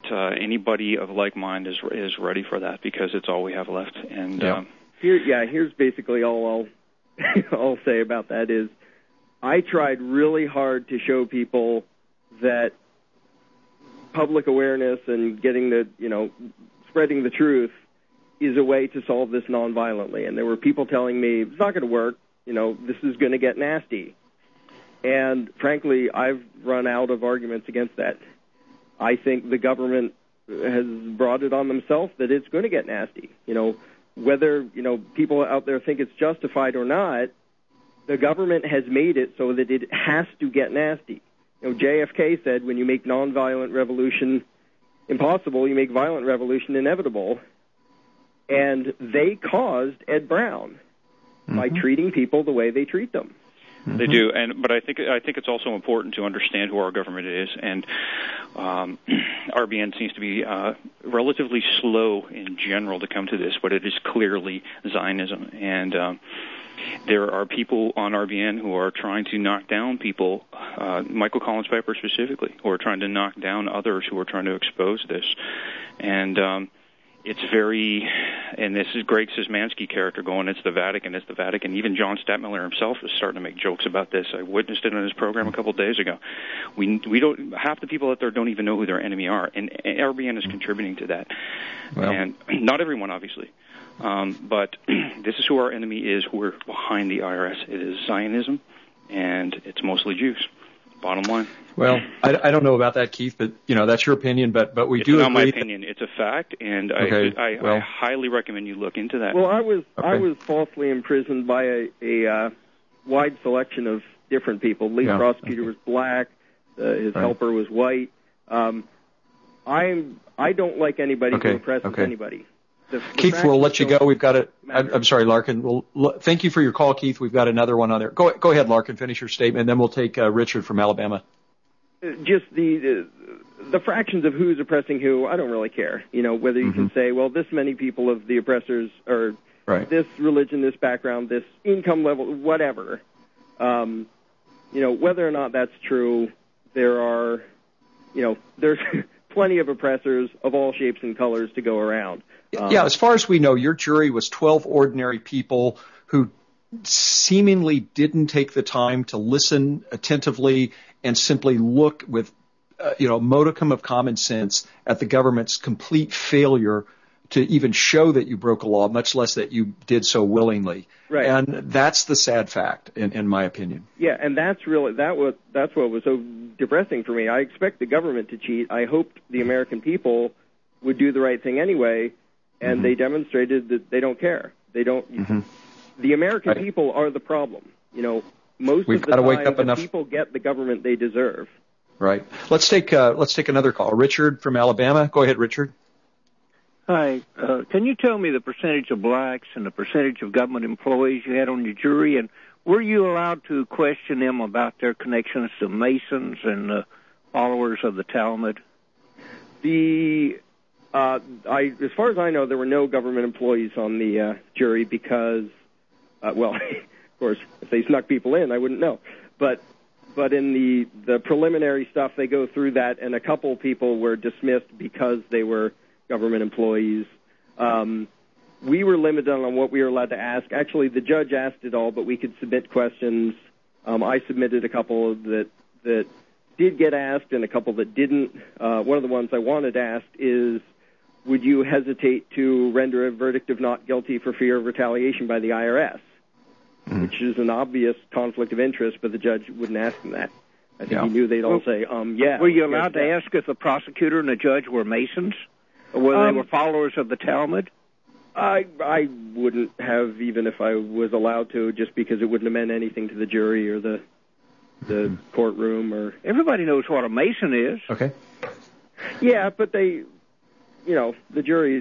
anybody of like mind is ready for that, because it's all we have left. And here's basically all I'll say about that is I tried really hard to show people that public awareness and getting spreading the truth is a way to solve this nonviolently. And there were people telling me, it's not going to work, this is going to get nasty. And frankly, I've run out of arguments against that. I think the government has brought it on themselves that it's going to get nasty. Whether, people out there think it's justified or not, the government has made it so that it has to get nasty. JFK said, when you make nonviolent revolution impossible, you make violent revolution inevitable. And they caused Ed Brown by treating people the way they treat them. They do, but I think it's also important to understand who our government is, and RBN seems to be relatively slow in general to come to this, but it is clearly Zionism, and there are people on RBN who are trying to knock down people, Michael Collins Piper specifically, who are trying to knock down others who are trying to expose this, and it's very, and this is Greg Szymanski character going, it's the Vatican. Even John Stadtmiller himself is starting to make jokes about this. I witnessed it on his program a couple of days ago. We don't, half the people out there don't even know who their enemy are, and RBN is contributing to that. Well, and not everyone, obviously. But this is who our enemy is, who are behind the IRS. It is Zionism, and it's mostly Jews. Bottom line. Well, I don't know about that, Keith, but that's your opinion. But we it's do. It's not agree my opinion. It's a fact, and I highly recommend you look into that. Well, I was falsely imprisoned by a wide selection of different people. The lead prosecutor was black. His helper was white. I don't like anybody who oppresses anybody. Keith, we'll let you go. We've got it. I'm sorry, Larkin. Thank you for your call, Keith. We've got another one on there. Go ahead, Larkin. Finish your statement, and then we'll take Richard from Alabama. Just the fractions of who's oppressing who, I don't really care. Whether you can say, well, this many people of the oppressors are this religion, this background, this income level, whatever. Whether or not that's true, there are, there's plenty of oppressors of all shapes and colors to go around. As far as we know, your jury was 12 ordinary people who seemingly didn't take the time to listen attentively and simply look with, a modicum of common sense at the government's complete failure to even show that you broke a law, much less that you did so willingly. Right. And that's the sad fact, in my opinion. Yeah, and that's what was so depressing for me. I expect the government to cheat. I hoped the American people would do the right thing anyway. And they demonstrated that they don't care. They don't. The American people are the problem. Most of the time, the people get the government they deserve. Right. Let's take another call. Richard from Alabama. Go ahead, Richard. Hi. Can you tell me the percentage of blacks and the percentage of government employees you had on your jury, and were you allowed to question them about their connections to Masons and followers of the Talmud? As far as I know, there were no government employees on the jury because, of course, if they snuck people in, I wouldn't know. But in the preliminary stuff, they go through that, and a couple people were dismissed because they were government employees. We were limited on what we were allowed to ask. Actually, the judge asked it all, but we could submit questions. I submitted a couple that did get asked and a couple that didn't. One of the ones I wanted asked is, would you hesitate to render a verdict of not guilty for fear of retaliation by the IRS? Which is an obvious conflict of interest, but the judge wouldn't ask them that. I think he knew they'd all say, yeah. Were you allowed to ask if the prosecutor and the judge were Masons? Or whether they were followers of the Talmud? I wouldn't have, even if I was allowed to, just because it wouldn't have meant anything to the jury or the courtroom. Or everybody knows what a Mason is. Okay. Yeah, but the jury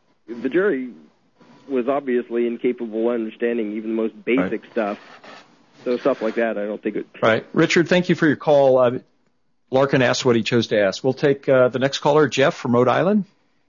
was obviously incapable of understanding even the most basic stuff. So stuff like that, I don't think it... Right. Richard, thank you for your call. Larkin asked what he chose to ask. We'll take the next caller, Jeff from Rhode Island.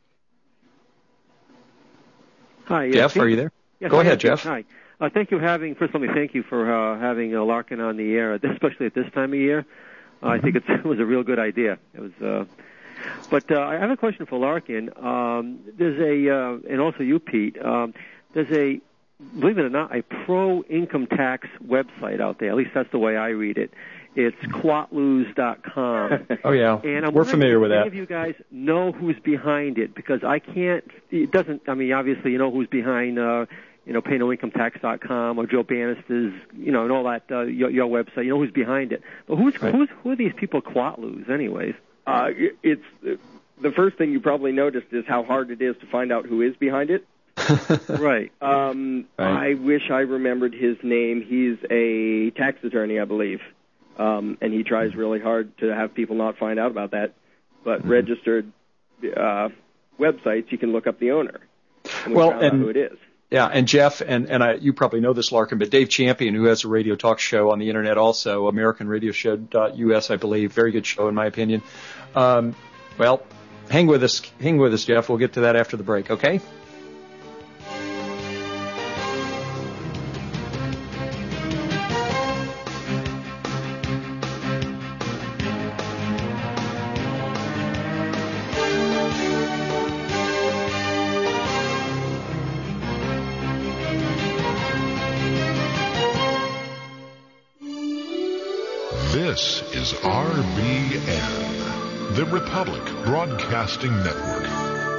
Hi. Jeff, are you there? Yes, Go ahead, Jeff. Hi. Thank you first let me thank you for having Larkin on the air, especially at this time of year. I think it was a real good idea. It was, But I have a question for Larkin. There's a, and also you, Pete, there's a, believe it or not, a pro-income tax website out there. At least that's the way I read it. It's quatlose.com. Oh, yeah. And we're familiar with that. Many of you guys know who's behind it, because I can't, it doesn't, I mean, obviously you know who's behind, paynoincometax.com or Joe Bannister's, and all that, your website. You know who's behind it. But who are these people Quatlose, anyways? It's the first thing you probably noticed is how hard it is to find out who is behind it. Right. Right. I wish I remembered his name. He's a tax attorney, I believe, and he tries really hard to have people not find out about that. But registered websites, you can look up the owner. And we found out who it is. Yeah, and Jeff, and you probably know this, Larkin, but Dave Champion, who has a radio talk show on the Internet also, AmericanRadioshow.us, I believe. Very good show, in my opinion. Well, hang with us, Jeff. We'll get to that after the break, okay? This is RBN, the Republic Broadcasting Network.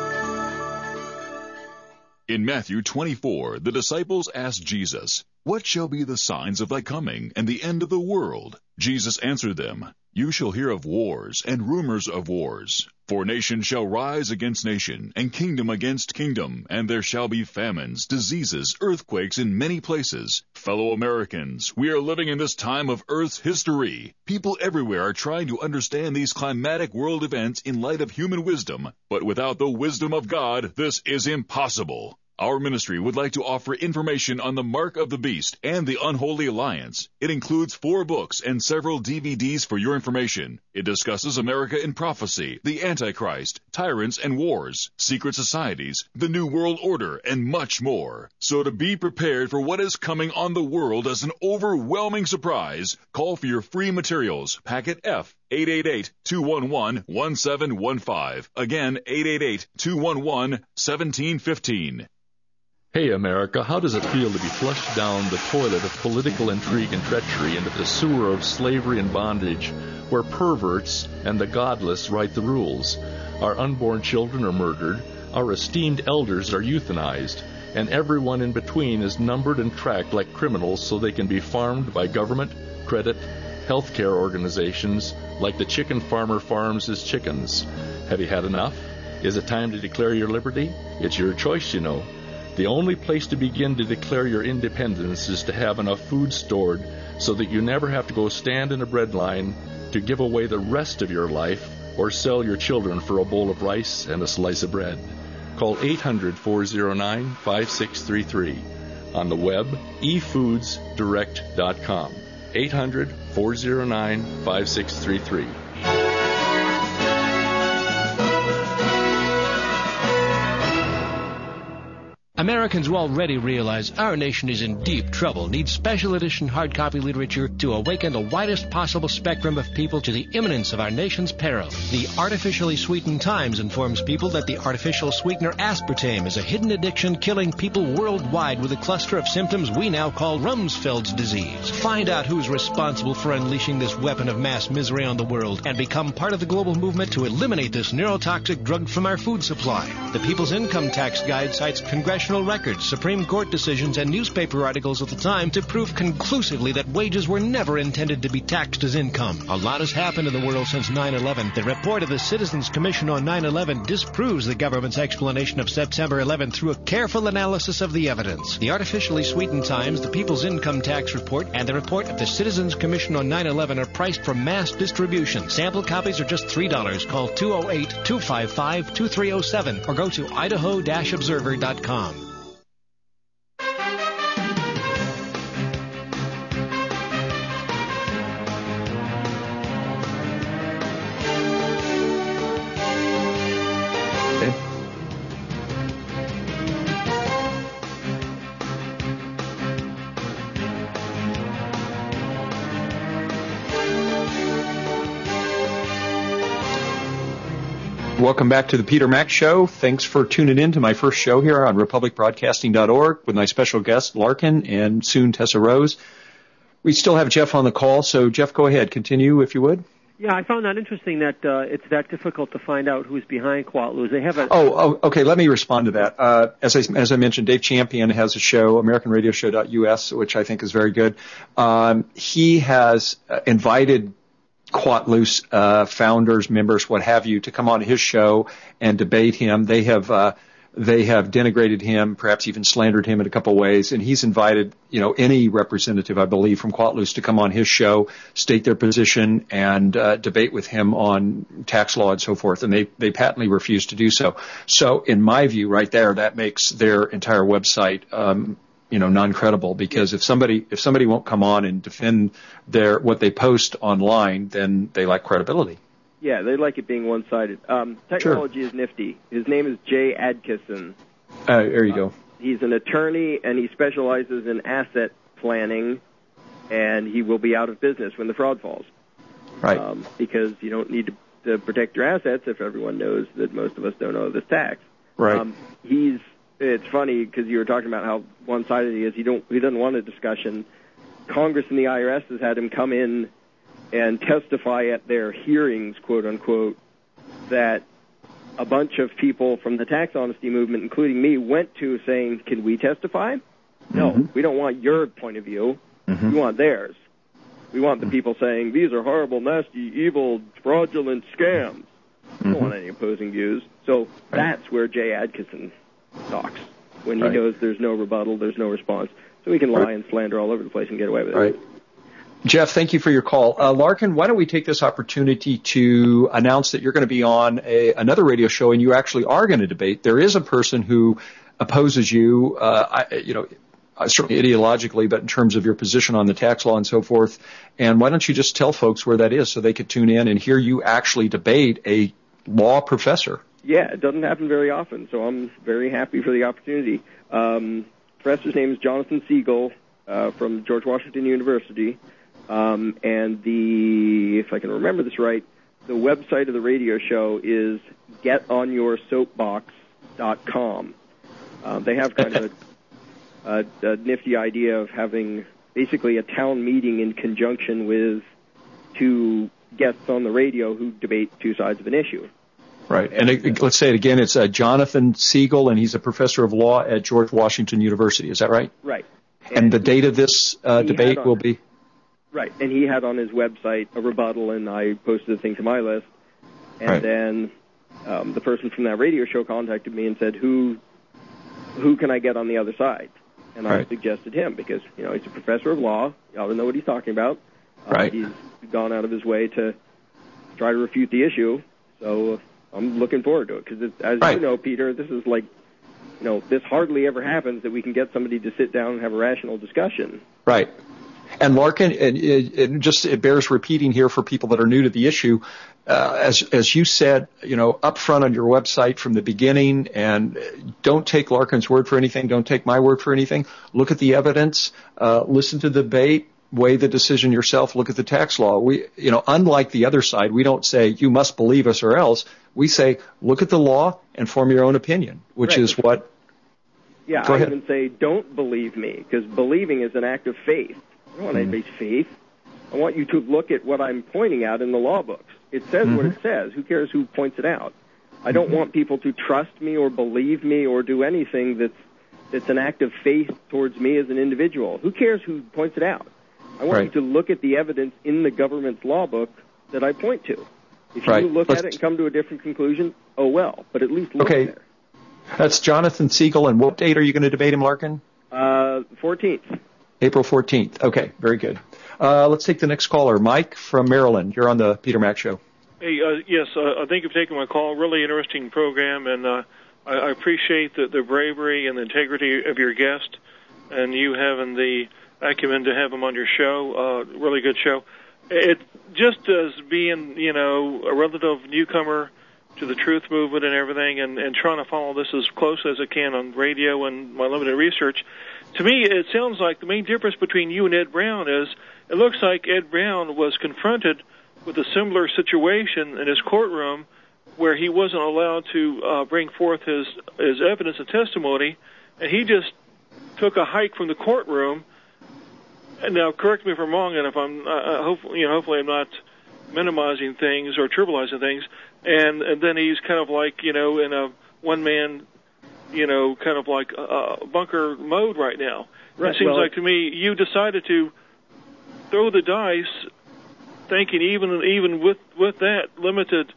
In Matthew 24, the disciples asked Jesus, "What shall be the signs of thy coming and the end of the world?" Jesus answered them, "You shall hear of wars and rumors of wars. For nation shall rise against nation, and kingdom against kingdom, and there shall be famines, diseases, earthquakes in many places. Fellow Americans, we are living in this time of Earth's history. People everywhere are trying to understand these climatic world events in light of human wisdom, but without the wisdom of God, this is impossible. Our ministry would like to offer information on the Mark of the Beast and the Unholy Alliance. It includes 4 books and several DVDs for your information. It discusses America in prophecy, the Antichrist, tyrants and wars, secret societies, the New World Order, and much more. So to be prepared for what is coming on the world as an overwhelming surprise, call for your free materials, packet F, 888-211-1715. Again, 888-211-1715. Hey, America, how does it feel to be flushed down the toilet of political intrigue and treachery into the sewer of slavery and bondage, where perverts and the godless write the rules? Our unborn children are murdered, our esteemed elders are euthanized, and everyone in between is numbered and tracked like criminals so they can be farmed by government, credit, healthcare organizations, like the chicken farmer farms his chickens. Have you had enough? Is it time to declare your liberty? It's your choice, you know. The only place to begin to declare your independence is to have enough food stored so that you never have to go stand in a bread line to give away the rest of your life or sell your children for a bowl of rice and a slice of bread. Call 800-409-5633. On the web, efoodsdirect.com. 800-409-5633. Americans who already realize our nation is in deep trouble need special edition hard copy literature to awaken the widest possible spectrum of people to the imminence of our nation's peril. The Artificially Sweetened Times informs people that the artificial sweetener aspartame is a hidden addiction killing people worldwide with a cluster of symptoms we now call Rumsfeld's disease. Find out who's responsible for unleashing this weapon of mass misery on the world and become part of the global movement to eliminate this neurotoxic drug from our food supply. The People's Income Tax Guide cites congressional records, Supreme Court decisions, and newspaper articles of the time to prove conclusively that wages were never intended to be taxed as income. A lot has happened in the world since 9/11. The report of the Citizens Commission on 9/11 disproves the government's explanation of September 11 through a careful analysis of the evidence. The Artificially Sweetened Times, the People's Income Tax Report, and the report of the Citizens Commission on 9/11 are priced for mass distribution. Sample copies are just $3. Call 208-255-2307 or go to idaho-observer.com. Welcome back to the Peter Mack Show. Thanks for tuning in to my first show here on republicbroadcasting.org with my special guest, Larkin, and soon Tessa Rose. We still have Jeff on the call, so Jeff, go ahead. Continue, if you would. Yeah, I found that interesting that it's that difficult to find out who's behind Quatloos. They have a... okay. Let me respond to that. As I mentioned, Dave Champion has a show, AmericanRadioshow.us, which I think is very good. He has invited Quatloos founders, members, what have you, to come on his show and debate him. They have denigrated him, perhaps even slandered him in a couple of ways, and he's invited, any representative, I believe, from Quatloos to come on his show, state their position, and debate with him on tax law and so forth, and they patently refuse to do so. So, in my view, right there, that makes their entire website non-credible, because if somebody won't come on and defend what they post online, then they lack credibility. Yeah, they like it being one-sided. Technology is nifty. His name is Jay Adkisson. There you go. He's an attorney, and he specializes in asset planning, and he will be out of business when the fraud falls. Right. Because you don't need to protect your assets if everyone knows that most of us don't owe this tax. Right. It's funny because you were talking about how one-sided he is. He doesn't want a discussion. Congress and the IRS has had him come in and testify at their hearings, quote unquote, that a bunch of people from the tax honesty movement, including me, went to saying, "Can we testify?" No, we don't want your point of view. We want theirs. We want the people saying, "These are horrible, nasty, evil, fraudulent scams." We don't want any opposing views. So that's where Jay Adkisson talks, when he knows there's no rebuttal, there's no response. So we can lie and slander all over the place and get away with it. Right. Jeff, thank you for your call. Larkin, why don't we take this opportunity to announce that you're going to be on another radio show, and you actually are going to debate. There is a person who opposes you, certainly ideologically, but in terms of your position on the tax law and so forth. And why don't you just tell folks where that is so they could tune in and hear you actually debate a law professor? Yeah, it doesn't happen very often, so I'm very happy for the opportunity. Professor's name is Jonathan Siegel from George Washington University. And if I can remember this right, the website of the radio show is getonyoursoapbox.com. They have kind of a nifty idea of having basically a town meeting in conjunction with two guests on the radio who debate two sides of an issue. Right. And let's say it again. It's Jonathan Siegel, and he's a professor of law at George Washington University. Is that right? Right. And the date of this debate will be? Right. And he had on his website a rebuttal, and I posted the thing to my list. And then the person from that radio show contacted me and said, who can I get on the other side? And I suggested him because, he's a professor of law. You ought to know what he's talking about. He's gone out of his way to try to refute the issue. So I'm looking forward to it because, as you know, Peter, this is like, this hardly ever happens that we can get somebody to sit down and have a rational discussion. Right. And Larkin, it bears repeating here for people that are new to the issue, as you said, up front on your website from the beginning, and don't take Larkin's word for anything, don't take my word for anything. Look at the evidence, listen to the debate, weigh the decision yourself, look at the tax law. We, unlike the other side, we don't say you must believe us or else. We say look at the law and form your own opinion, which is what. Yeah, I even say don't believe me, because believing is an act of faith. I don't want anybody's faith. I want you to look at what I'm pointing out in the law books. It says what it says. Who cares who points it out? I don't want people to trust me or believe me or do anything that's an act of faith towards me as an individual. Who cares who points it out? I want you to look at the evidence in the government's law book that I point to. If you look at it and come to a different conclusion, oh well, but at least look there. That's Jonathan Siegel, and what date are you going to debate him, Larkin? 14th. April 14th. Okay, very good. Let's take the next caller. Mike from Maryland. You're on the Peter Mack Show. Hey, yes, thank you for taking my call. Really interesting program, and I appreciate the bravery and the integrity of your guest, and you having the acumen to have him on your show. Really good show. It just as being, a relative newcomer to the truth movement and everything, and trying to follow this as close as I can on radio and my limited research. To me, it sounds like the main difference between you and Ed Brown is it looks like Ed Brown was confronted with a similar situation in his courtroom where he wasn't allowed to bring forth his evidence and testimony, and he just took a hike from the courtroom. And now, correct me if I'm wrong, and if I'm hopefully I'm not minimizing things or trivializing things. And then he's kind of like in a one-man kind of like bunker mode right now. Right. It seems like to me you decided to throw the dice, thinking even with that limited,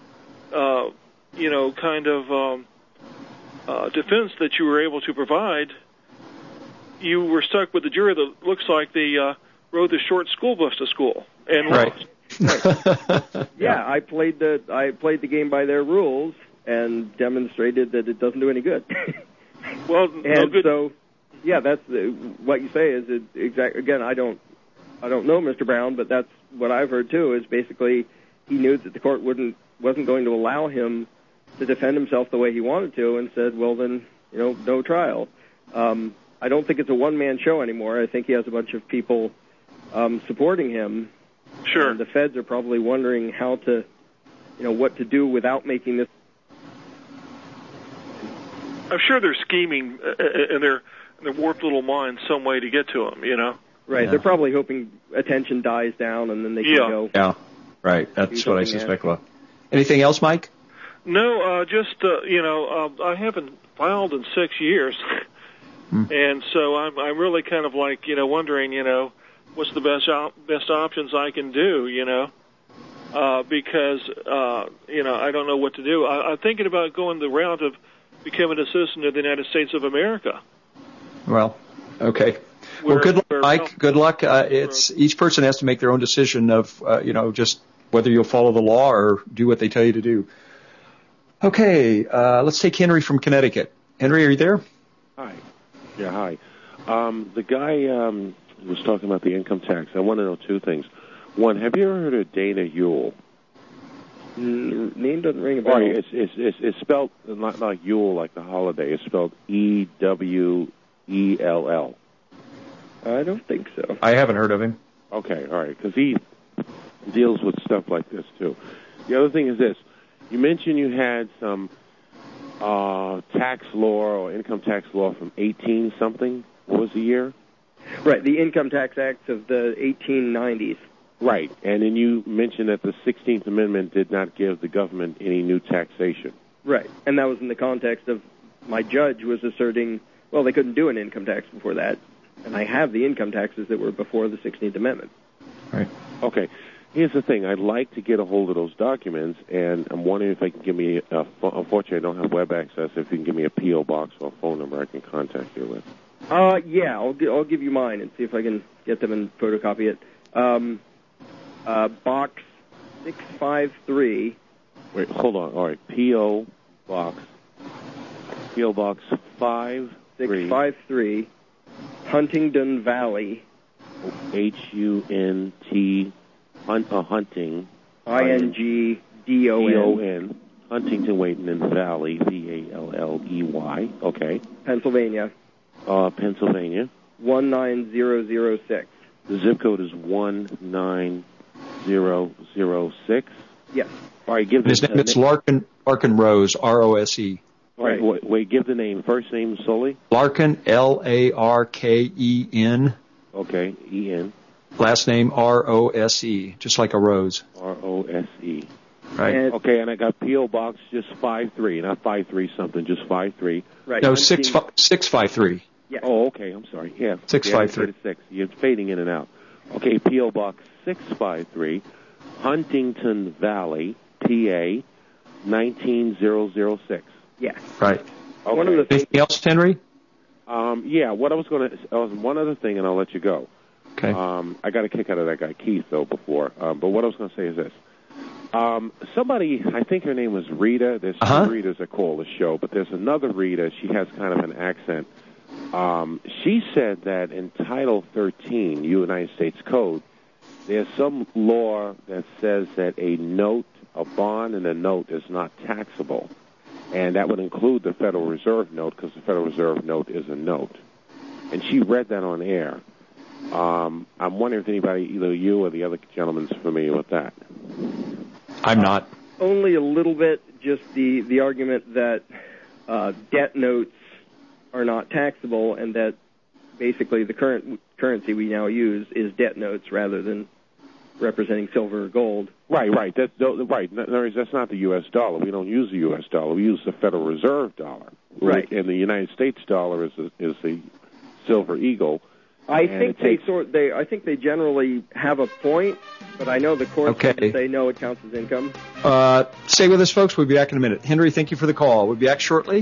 kind of defense that you were able to provide, you were stuck with a jury that looks like they rode the short school bus to school and lost. Right. Yeah, I played the game by their rules and demonstrated that it doesn't do any good. Well, no good. So, yeah, that's what you say is exactly. Again, I don't know Mr. Brown, but that's what I've heard too. Is basically he knew that the court wasn't going to allow him to defend himself the way he wanted to, and said, well, then no trial. I don't think it's a one-man show anymore. I think he has a bunch of people supporting him. Sure. And the feds are probably wondering how to, what to do without making this. I'm sure they're scheming in their warped little minds some way to get to him, Right. Yeah. They're probably hoping attention dies down and then they can go. Yeah. Right. That's what I suspect. Well, anything else, Mike? No. Just I haven't filed in 6 years, and so I'm really kind of like wondering what's the best options I can do because I don't know what to do. I'm thinking about going the route of becoming a citizen of the United States of America. Well, okay. Well, good luck, Mike. Good luck. It's each person has to make their own decision of just whether you'll follow the law or do what they tell you to do. Okay, let's take Henry from Connecticut. Henry, are you there? Hi. Yeah, hi. The guy was talking about the income tax. I want to know two things. One, have you ever heard of Dana Ewell? Name doesn't ring a bell. Right, it's spelled not like Yule, like the holiday. It's spelled Ewell. I don't think so. I haven't heard of him. Okay, all right, because he deals with stuff like this too. The other thing is this: you mentioned you had some tax law or income tax law from 18 something. What was the year? Right, the Income Tax Act of the 1890s. Right, and then you mentioned that the 16th Amendment did not give the government any new taxation. Right, and that was in the context of my judge was asserting, well, they couldn't do an income tax before that, and I have the income taxes that were before the 16th Amendment. Right. Okay, here's the thing. I'd like to get a hold of those documents, and I'm wondering if I can give me, unfortunately I don't have web access, if you can give me a P.O. box or a phone number I can contact you with. Yeah, I'll give you mine and see if I can get them and photocopy it. Box 653. Wait, hold on. All right, P.O. Box 653, Huntingdon Valley. H-U-N-T, Hunting. I-N-G-D-O-N. Huntington, Wayton Valley, V-A-L-L-E-Y. Okay. Pennsylvania. Pennsylvania. 19006. The zip code is 19006. Yes. All right, give his name. It's Larkin Rose, R-O-S-E. All right, wait, give the name. First name solely? Larkin, L-A-R-K-E-N. Okay, E-N. Last name R-O-S-E, just like a rose. R-O-S-E. Right. Okay, and I got P.O. Box just 53, not 53 something, just 53. Right. No, 653. Yes. Oh, okay, I'm sorry. Yeah. 653. 6. You're fading in and out. Okay, P.O. Box 653, Huntington Valley, PA, 19006. Yes. Right. Okay. Anything else, Henry? Yeah, what I was going to, one other thing, and I'll let you go. Okay. I got a kick out of that guy Keith, though, before. But what I was going to say is this. Somebody, I think her name was Rita. There's two Ritas that call the show, but there's another Rita. She has kind of an accent. She said that in Title 13, United States Code, there's some law that says that a bond and a note is not taxable. And that would include the Federal Reserve note, because the Federal Reserve note is a note. And she read that on air. I'm wondering if anybody, either you or the other gentleman's familiar with that. I'm not. Only a little bit, just the argument that debt notes are not taxable, and that basically the current currency we now use is debt notes rather than representing silver or gold. Right. That's right. That's not the U.S. dollar. We don't use the U.S. dollar. We use the Federal Reserve dollar. Right. And the United States dollar is the Silver Eagle. I think they generally have a point, but I know the courts say no, it counts as income. Stay with us, folks. We'll be back in a minute. Henry, thank you for the call. We'll be back shortly.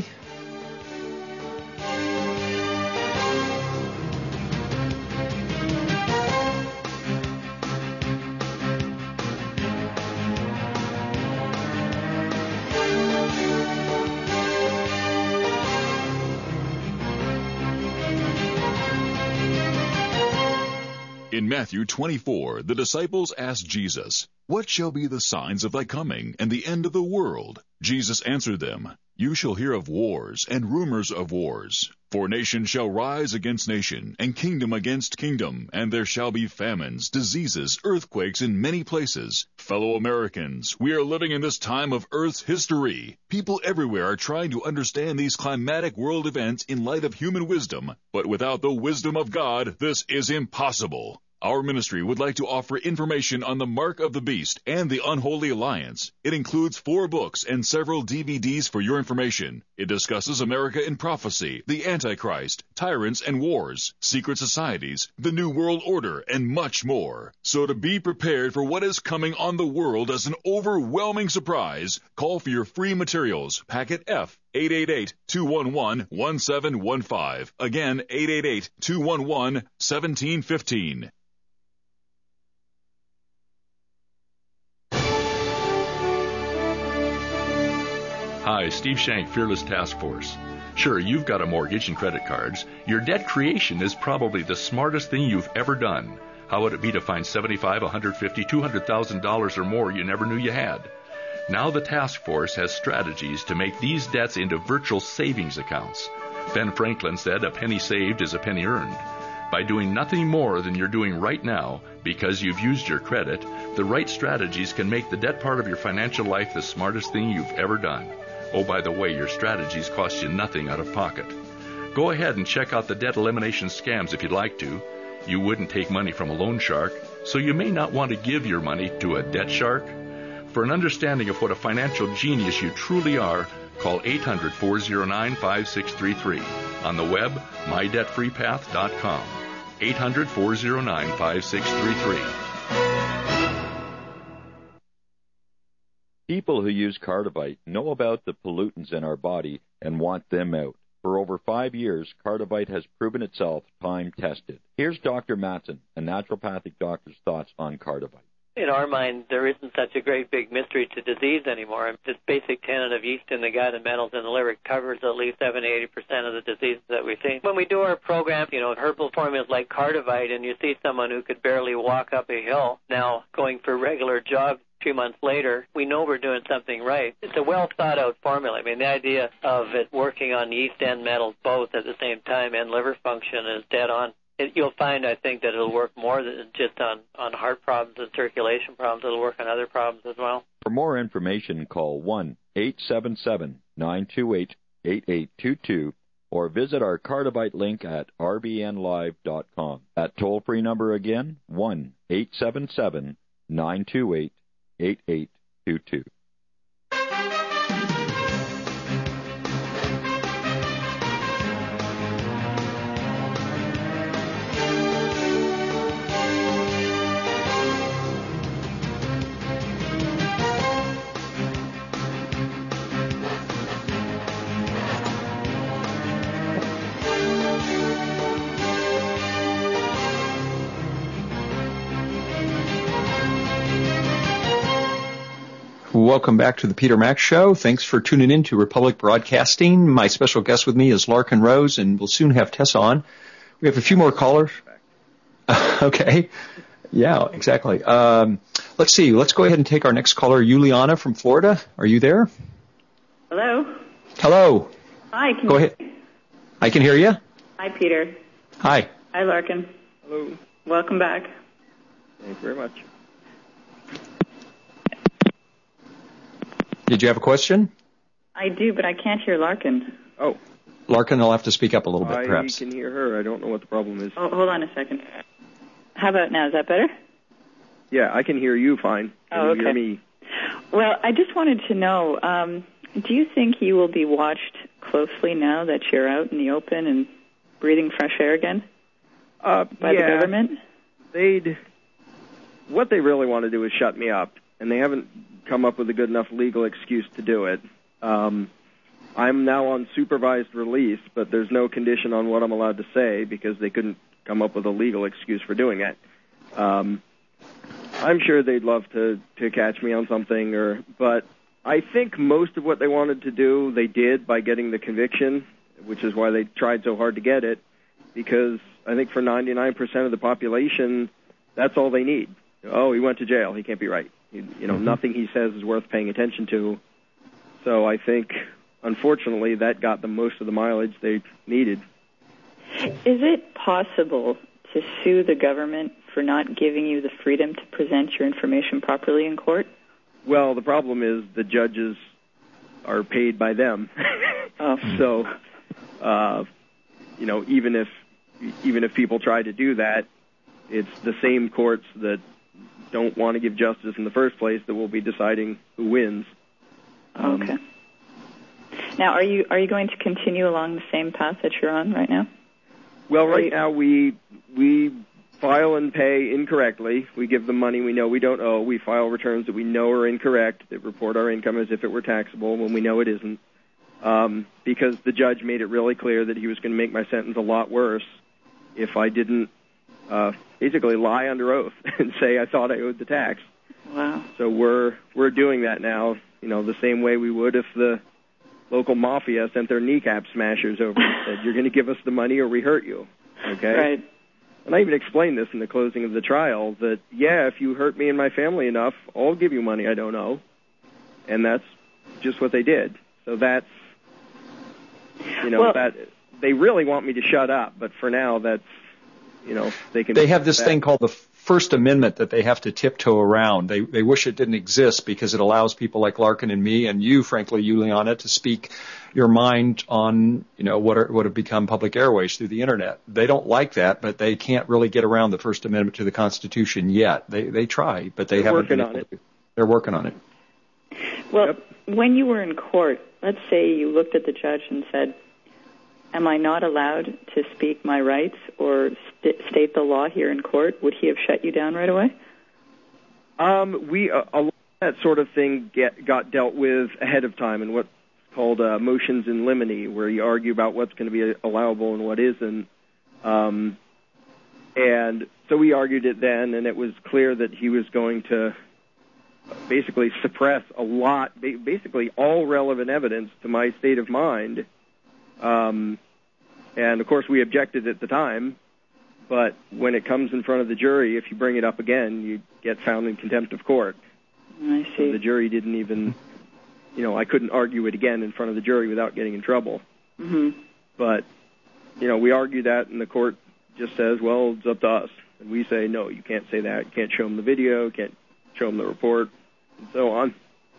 In Matthew 24, the disciples asked Jesus, "What shall be the signs of thy coming and the end of the world?" Jesus answered them, "You shall hear of wars and rumors of wars. For nation shall rise against nation, and kingdom against kingdom, and there shall be famines, diseases, earthquakes in many places. Fellow Americans, we are living in this time of Earth's history. People everywhere are trying to understand these climatic world events in light of human wisdom, but without the wisdom of God, this is impossible. Our ministry would like to offer information on the Mark of the Beast and the Unholy Alliance. It includes 4 books and several DVDs for your information. It discusses America in prophecy, the Antichrist, tyrants and wars, secret societies, the New World Order, and much more. So to be prepared for what is coming on the world as an overwhelming surprise, call for your free materials. Packet F, 888-211-1715. Again, 888-211-1715. Hi, Steve Shank, Fearless Task Force. Sure, you've got a mortgage and credit cards. Your debt creation is probably the smartest thing you've ever done. How would it be to find $75,000, $150,000, $200,000 or more you never knew you had? Now the task force has strategies to make these debts into virtual savings accounts. Ben Franklin said, "A penny saved is a penny earned." By doing nothing more than you're doing right now, because you've used your credit, the right strategies can make the debt part of your financial life the smartest thing you've ever done. Oh, by the way, your strategies cost you nothing out of pocket. Go ahead and check out the debt elimination scams if you'd like to. You wouldn't take money from a loan shark, so you may not want to give your money to a debt shark. For an understanding of what a financial genius you truly are, call 800-409-5633. On the web, mydebtfreepath.com. 800-409-5633. People who use Cardivite know about the pollutants in our body and want them out. For over 5 years, Cardivite has proven itself time-tested. Here's Dr. Matson, a naturopathic doctor's thoughts on Cardivite. In our mind, there isn't such a great big mystery to disease anymore. This basic tenet of yeast in the gut and metals in the liver covers at least 70-80% of the diseases that we see. When we do our program, herbal formulas like Cardivite, and you see someone who could barely walk up a hill now going for regular jogs, 2 months later, we know we're doing something right. It's a well-thought-out formula. I mean, the idea of it working on yeast and metals both at the same time and liver function is dead on. You'll find, I think, that it'll work more than just on heart problems and circulation problems. It'll work on other problems as well. For more information, call 1-877-928-8822 or visit our Cardivite link at rbnlive.com. That toll-free number again, 1-877-928-8822. 8822. Welcome back to the Peter Max Show. Thanks for tuning in to Republic Broadcasting. My special guest with me is Larken Rose, and we'll soon have Tessa on. We have a few more callers. Okay. Yeah, exactly. Let's see. Let's go ahead and take our next caller, Juliana from Florida. Are you there? Hello. Hello. Hi. Go ahead. I can hear you. Hi, Peter. Hi. Hi, Larken. Hello. Welcome back. Thank you very much. Did you have a question? I do, but I can't hear Larkin. Oh. Larkin will have to speak up a little bit, perhaps. I can hear her. I don't know what the problem is. Oh, hold on a second. How about now? Is that better? Yeah, I can hear you fine. Can you hear me? Well, I just wanted to know, do you think you will be watched closely now that you're out in the open and breathing fresh air again by the government? What they really want to do is shut me up, and they haven't come up with a good enough legal excuse to do it. I'm now on supervised release, but there's no condition on what I'm allowed to say because they couldn't come up with a legal excuse for doing it. I'm sure they'd love to catch me on something, but I think most of what they wanted to do, they did by getting the conviction, which is why they tried so hard to get it, because I think for 99% of the population, that's all they need. Oh, he went to jail. He can't be right. Nothing he says is worth paying attention to. So I think, unfortunately, that got them most of the mileage they needed. Is it possible to sue the government for not giving you the freedom to present your information properly in court? Well, the problem is the judges are paid by them. So, even if people try to do that, it's the same courts that don't want to give justice in the first place that will be deciding who wins. Okay. Now, are you going to continue along the same path that you're on right now? Well, right now we file and pay incorrectly. We give them money we know we don't owe. We file returns that we know are incorrect, that report our income as if it were taxable when we know it isn't, because the judge made it really clear that he was going to make my sentence a lot worse if I didn't basically lie under oath and say I thought I owed the tax. Wow. So we're doing that now, the same way we would if the local mafia sent their kneecap smashers over and said, you're going to give us the money or we hurt you. Okay? Right. And I even explained this in the closing of the trial, that, if you hurt me and my family enough, I'll give you money I don't owe. And that's just what they did. So that's, that they really want me to shut up, but for now that's, they have this thing called the First Amendment that they have to tiptoe around. They wish it didn't exist because it allows people like Larkin and me and you, frankly, Juliana, to speak your mind on, what have become public airways through the internet. They don't like that, but they can't really get around the First Amendment to the Constitution yet. They try, but they're haven't been able to. They're working on it. Well, when you were in court, let's say you looked at the judge and said, am I not allowed to speak my rights or state the law here in court? Would he have shut you down right away? A lot of that sort of thing got dealt with ahead of time in what's called motions in limine, where you argue about what's going to be allowable and what isn't. And so we argued it then, and it was clear that he was going to basically suppress a lot, basically all relevant evidence to my state of mind. And, of course, we objected at the time, but when it comes in front of the jury, if you bring it up again, you get found in contempt of court. I see. So the jury didn't even, I couldn't argue it again in front of the jury without getting in trouble. Mm-hmm. But, we argue that, and the court just says, well, it's up to us. And we say, no, you can't say that. You can't show them the video, you can't show them the report, and so on.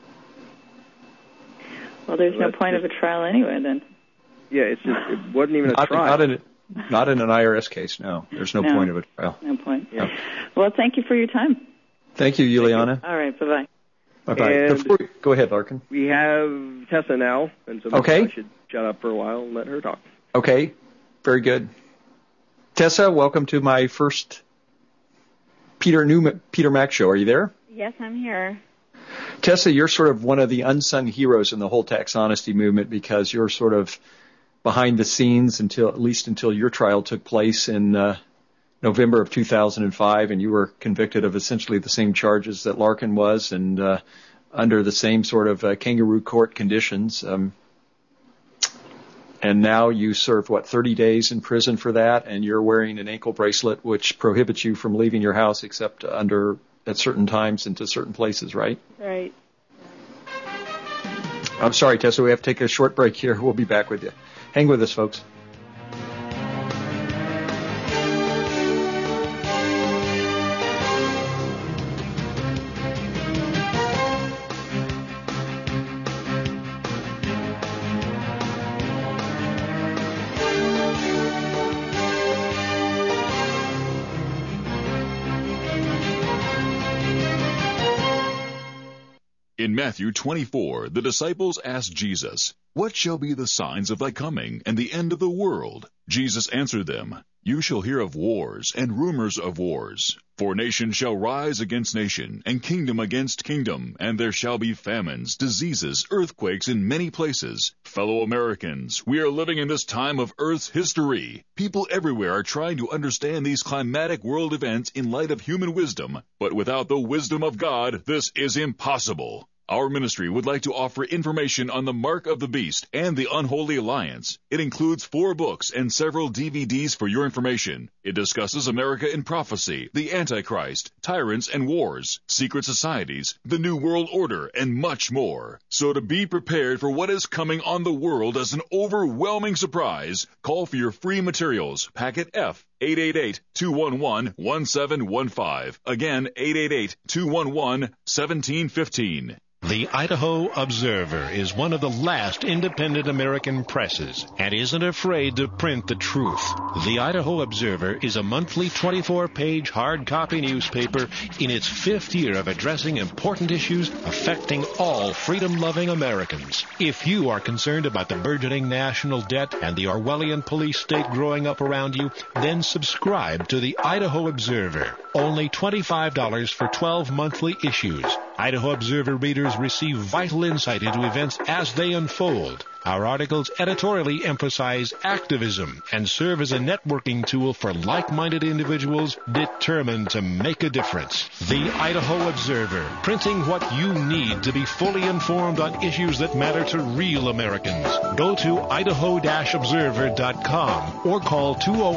Well, there's no point of a trial anyway, then. Yeah, it wasn't even a trial. Not in an IRS case, no. There's no point of a trial. No point. Yeah. Well, thank you for your time. Thank you, Juliana. All right, bye-bye. Bye-bye. Go ahead, Larkin. We have Tessa now, and so maybe I should shut up for a while and let her talk. Okay, very good. Tessa, welcome to my first Peter Mac show. Are you there? Yes, I'm here. Tessa, you're sort of one of the unsung heroes in the whole tax honesty movement because you're sort of behind the scenes at least until your trial took place in November of 2005, and you were convicted of essentially the same charges that Larkin was, and under the same sort of kangaroo court conditions. And now you served, 30 days in prison for that, and you're wearing an ankle bracelet which prohibits you from leaving your house except at certain times into certain places, right? Right. I'm sorry, Tessa, we have to take a short break here. We'll be back with you. Hang with us, folks. In Matthew 24, the disciples asked Jesus, "What shall be the signs of thy coming and the end of the world?" Jesus answered them, "You shall hear of wars and rumors of wars. For nation shall rise against nation, and kingdom against kingdom, and there shall be famines, diseases, earthquakes in many places. Fellow Americans, we are living in this time of Earth's history. People everywhere are trying to understand these climatic world events in light of human wisdom, but without the wisdom of God, this is impossible. Our ministry would like to offer information on the Mark of the Beast and the Unholy Alliance. It includes 4 books and several DVDs for your information. It discusses America in prophecy, the Antichrist, tyrants and wars, secret societies, the New World Order, and much more. So to be prepared for what is coming on the world as an overwhelming surprise, call for your free materials, Packet F, 888-211-1715. Again, 888-211-1715. The Idaho Observer is one of the last independent American presses and isn't afraid to print the truth. The Idaho Observer is a monthly 24-page hard copy newspaper in its 5th year of addressing important issues affecting all freedom-loving Americans. If you are concerned about the burgeoning national debt and the Orwellian police state growing up around you, then subscribe to the Idaho Observer. Only $25 for 12 monthly issues. Idaho Observer readers receive vital insight into events as they unfold. Our articles editorially emphasize activism and serve as a networking tool for like-minded individuals determined to make a difference. The Idaho Observer, printing what you need to be fully informed on issues that matter to real Americans. Go to idaho-observer.com or call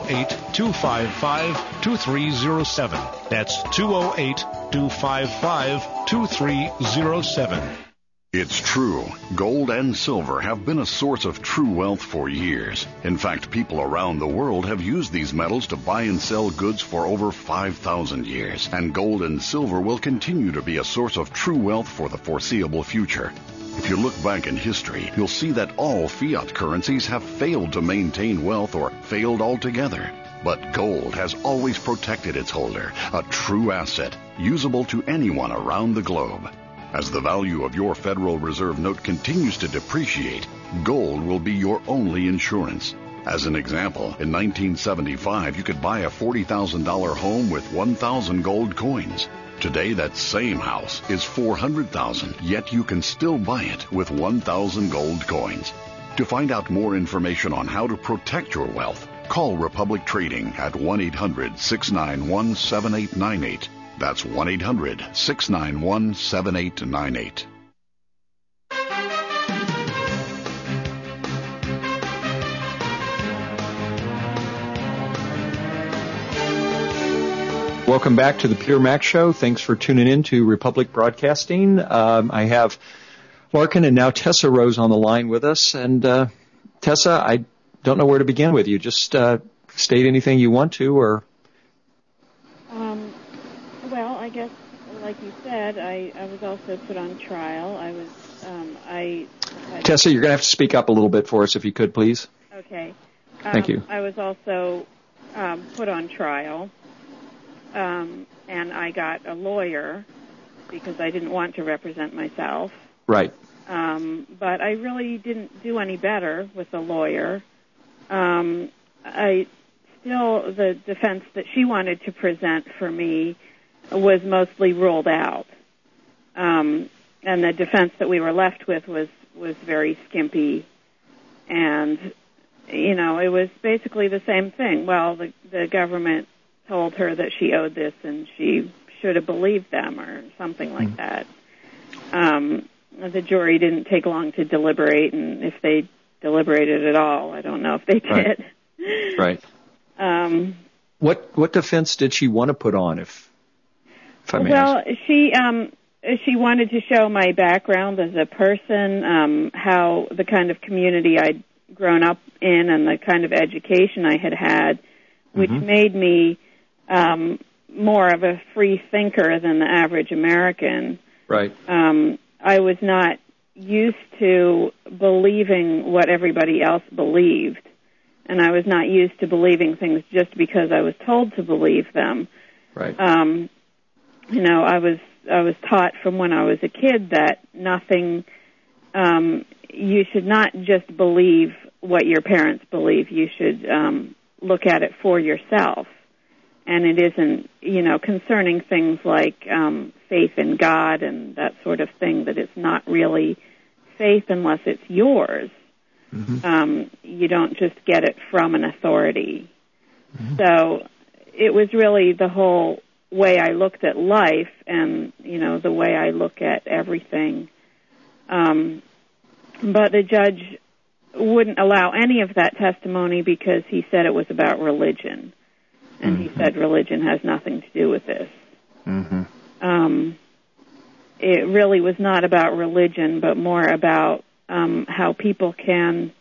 208-255-2307. That's 208-255-2307. It's true. Gold and silver have been a source of true wealth for years. In fact, people around the world have used these metals to buy and sell goods for over 5,000 years. And gold and silver will continue to be a source of true wealth for the foreseeable future. If you look back in history, you'll see that all fiat currencies have failed to maintain wealth or failed altogether. But gold has always protected its holder, a true asset, usable to anyone around the globe. As the value of your Federal Reserve note continues to depreciate, gold will be your only insurance. As an example, in 1975, you could buy a $40,000 home with 1,000 gold coins. Today, that same house is $400,000, yet you can still buy it with 1,000 gold coins. To find out more information on how to protect your wealth, call Republic Trading at 1-800-691-7898. That's 1-800-691-7898. Welcome back to the Peter Mac Show. Thanks for tuning in to Republic Broadcasting. I have Larkin and now Tessa Rose on the line with us. And Tessa, I don't know where to begin with you. Just state anything you want to, or... Well, I guess, like you said, I was also put on trial. Tessa, you're going to have to speak up a little bit for us, if you could, please. Okay. Thank you. I was also put on trial, and I got a lawyer because I didn't want to represent myself. Right. But I really didn't do any better with the lawyer. The defense that she wanted to present for me was mostly ruled out. And the defense that we were left with was very skimpy. And, you know, it was basically the same thing. Well, the government told her that she owed this and she should have believed them or something like that. The jury didn't take long to deliberate, and if they deliberated at all, I don't know if they did. Right. What defense did she want to put on, if I may ask? She wanted to show my background as a person, how the kind of community I'd grown up in and the kind of education I had, which made me more of a free thinker than the average American. Right. I was not used to believing what everybody else believed, and I was not used to believing things just because I was told to believe them. Right. You know, I was was taught from when I was a kid that nothing, you should not just believe what your parents believe. You should look at it for yourself. And it isn't, concerning things like faith in God and that sort of thing, that it's not really faith unless it's yours. Mm-hmm. You don't just get it from an authority. Mm-hmm. So it was really the whole way I looked at life and, the way I look at everything. But the judge wouldn't allow any of that testimony because he said it was about religion. And he said religion has nothing to do with this. Mm-hmm. It really was not about religion, but more about how people come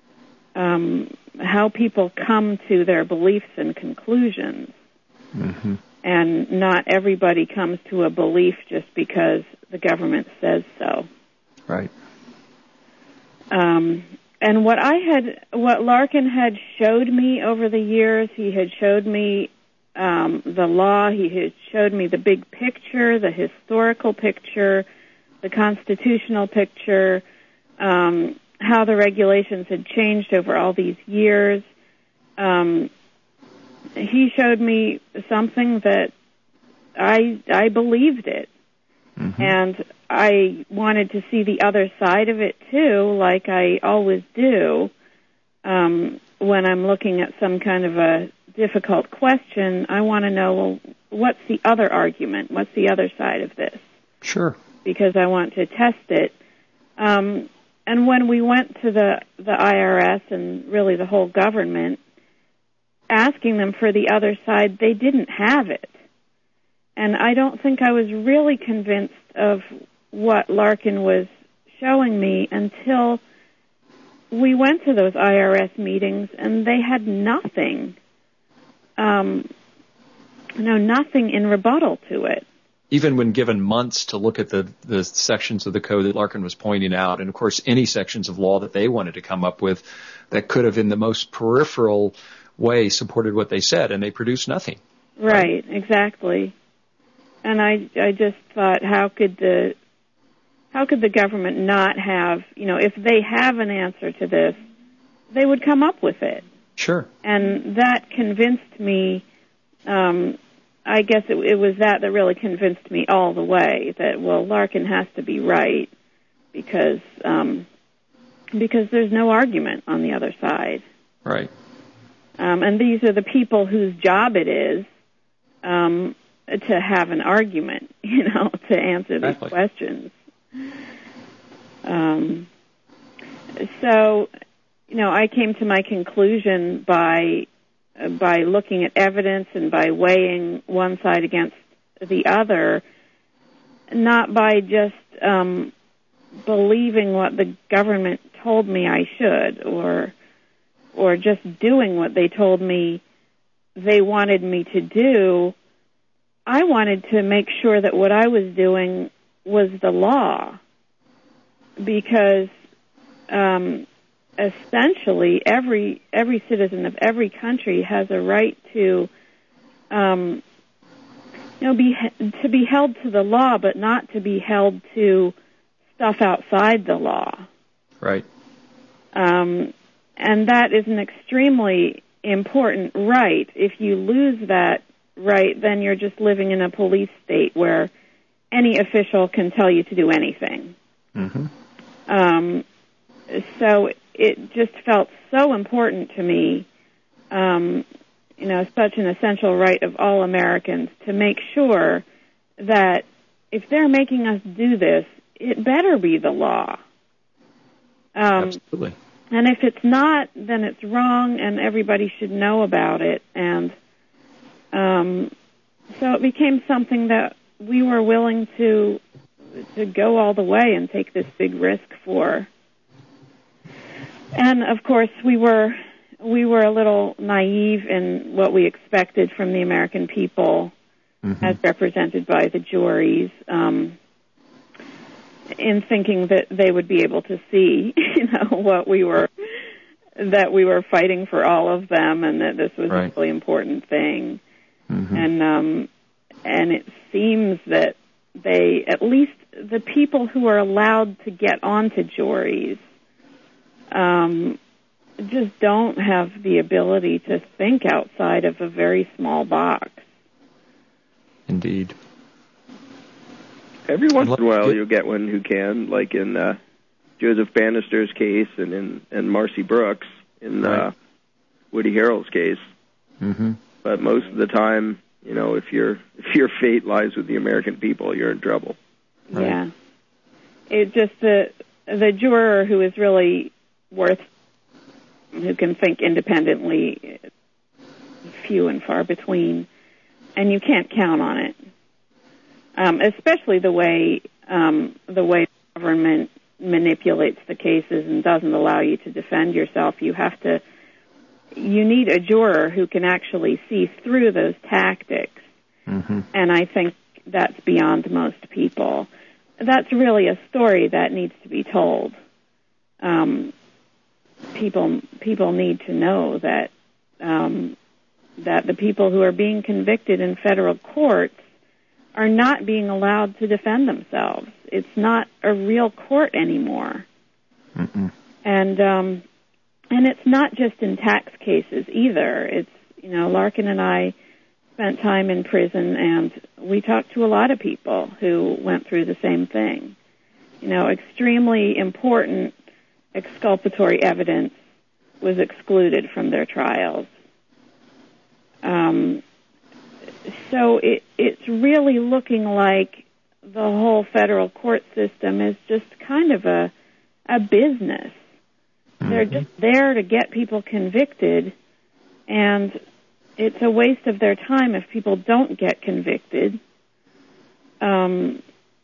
to their beliefs and conclusions. Mm-hmm. And not everybody comes to a belief just because the government says so. Right. And what Larkin had showed me over the years, he had showed me the law, he had showed me the big picture, the historical picture, the constitutional picture, how the regulations had changed over all these years. He showed me something that I believed it. Mm-hmm. And I wanted to see the other side of it, too, like I always do. When I'm looking at some kind of a difficult question, I want to know, well, what's the other argument? What's the other side of this? Sure. Because I want to test it. And when we went to the IRS and really the whole government, asking them for the other side, they didn't have it. And I don't think I was really convinced of what Larkin was showing me until we went to those IRS meetings and they had nothing. Nothing in rebuttal to it. Even when given months to look at the sections of the code that Larkin was pointing out, and of course any sections of law that they wanted to come up with that could have in the most peripheral way supported what they said, and they produced nothing. Right, exactly. And I just thought, how could the government not have, if they have an answer to this, they would come up with it. Sure. And that convinced me, I guess it was that really convinced me all the way that, well, Larkin has to be right because there's no argument on the other side. Right. And these are the people whose job it is to have an argument, to answer these questions. So, I came to my conclusion by looking at evidence and by weighing one side against the other, not by just believing what the government told me I should, or just doing what they told me they wanted me to do. I wanted to make sure that what I was doing was the law, because essentially every citizen of every country has a right to be held to the law, but not to be held to stuff outside the law. Right. And that is an extremely important right. If you lose that right, then you're just living in a police state where any official can tell you to do anything. Mm-hmm. So it just felt so important to me, such an essential right of all Americans to make sure that if they're making us do this, it better be the law. Absolutely. And if it's not, then it's wrong, and everybody should know about it. And so it became something that we were willing to go all the way and take this big risk for. And of course, we were a little naive in what we expected from the American people, as represented by the juries, in thinking that they would be able to see, what we were fighting for all of them, and that this was a really important thing. Mm-hmm. And it seems that at least the people who are allowed to get onto juries, just don't have the ability to think outside of a very small box. Indeed. Every once in a while you'll get one who can, like in Joseph Bannister's case and Marcy Brooks in Woody Harrell's case. Mm-hmm. But most of the time, if your fate lies with the American people, you're in trouble. Right. Yeah. It's just the juror who is really who can think independently, few and far between, and you can't count on it. Especially the way the government manipulates the cases and doesn't allow you to defend yourself. You need a juror who can actually see through those tactics. Mm-hmm. And I think that's beyond most people. That's really a story that needs to be told. People need to know that the people who are being convicted in federal courts are not being allowed to defend themselves. It's not a real court anymore. Mm-mm. And it's not just in tax cases either. It's, Larkin and I spent time in prison, and we talked to a lot of people who went through the same thing. Extremely important exculpatory evidence was excluded from their trials. So it's really looking like the whole federal court system is just kind of a business. Mm-hmm. They're just there to get people convicted, and it's a waste of their time if people don't get convicted. And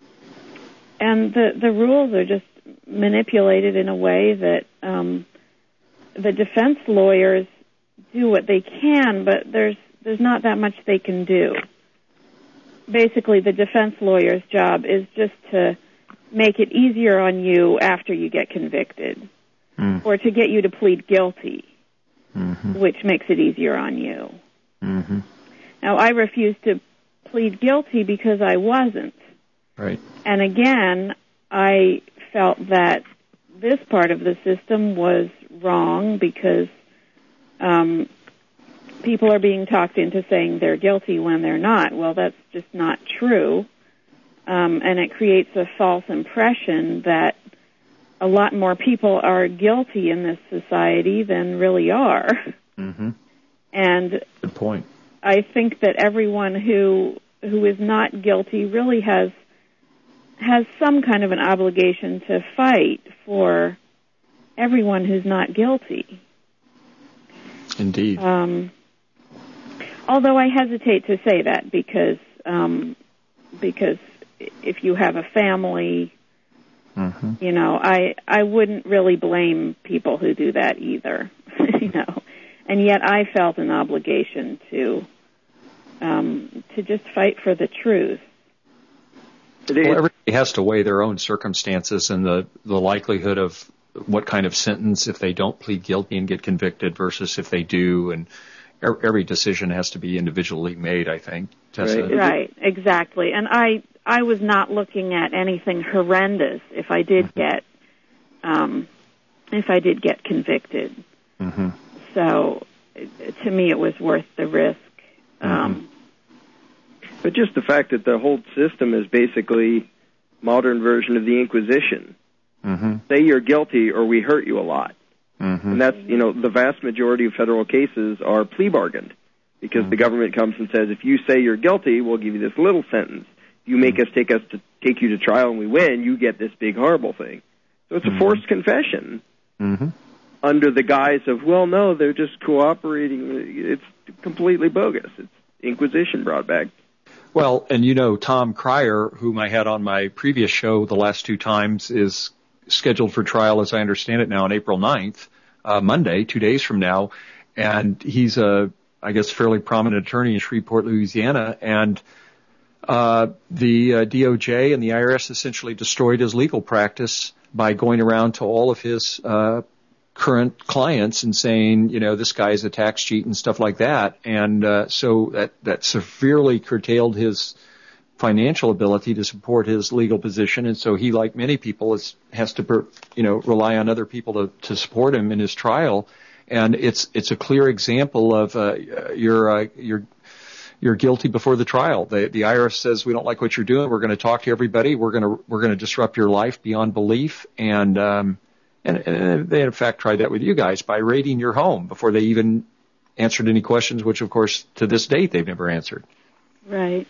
the rules are just manipulated in a way that the defense lawyers do what they can, but there's not that much they can do. Basically, the defense lawyer's job is just to make it easier on you after you get convicted, or to get you to plead guilty, which makes it easier on you. Mm-hmm. Now, I refused to plead guilty because I wasn't. Right. And again, I felt that this part of the system was wrong because people are being talked into saying they're guilty when they're not. Well, that's just not true. And it creates a false impression that a lot more people are guilty in this society than really are. Mm-hmm. And good point. I think that everyone who is not guilty really has some kind of an obligation to fight for everyone who's not guilty. Indeed. Although I hesitate to say that because if you have a family, I wouldn't really blame people who do that either, And yet I felt an obligation to just fight for the truth. Well, everybody has to weigh their own circumstances and the likelihood of what kind of sentence if they don't plead guilty and get convicted versus if they do, and every decision has to be individually made, I think, Tessa. Right, exactly. And I was not looking at anything horrendous if I did get convicted. Mm-hmm. So to me, it was worth the risk. But just the fact that the whole system is basically modern version of the Inquisition. Mm-hmm. Say you're guilty or we hurt you a lot. Mm-hmm. And that's, the vast majority of federal cases are plea bargained because the government comes and says, if you say you're guilty, we'll give you this little sentence. If you make us take you to trial and we win, you get this big horrible thing. So it's a forced confession under the guise of, well, no, they're just cooperating. It's completely bogus. It's Inquisition brought back. Well, and Tom Cryer, whom I had on my previous show the last two times, is scheduled for trial, as I understand it now, on April 9th, Monday, 2 days from now. And he's a, I guess, fairly prominent attorney in Shreveport, Louisiana. And the DOJ and the IRS essentially destroyed his legal practice by going around to all of his current clients and saying, this guy's a tax cheat and stuff like that. And so that severely curtailed his financial ability to support his legal position, and so he, like many people, has to rely on other people to support him in his trial. And it's a clear example of you're guilty before the trial. The IRS says, we don't like what you're doing. We're going to talk to everybody. We're going to disrupt your life beyond belief. And they in fact tried that with you guys by raiding your home before they even answered any questions, which of course to this date they've never answered. Right.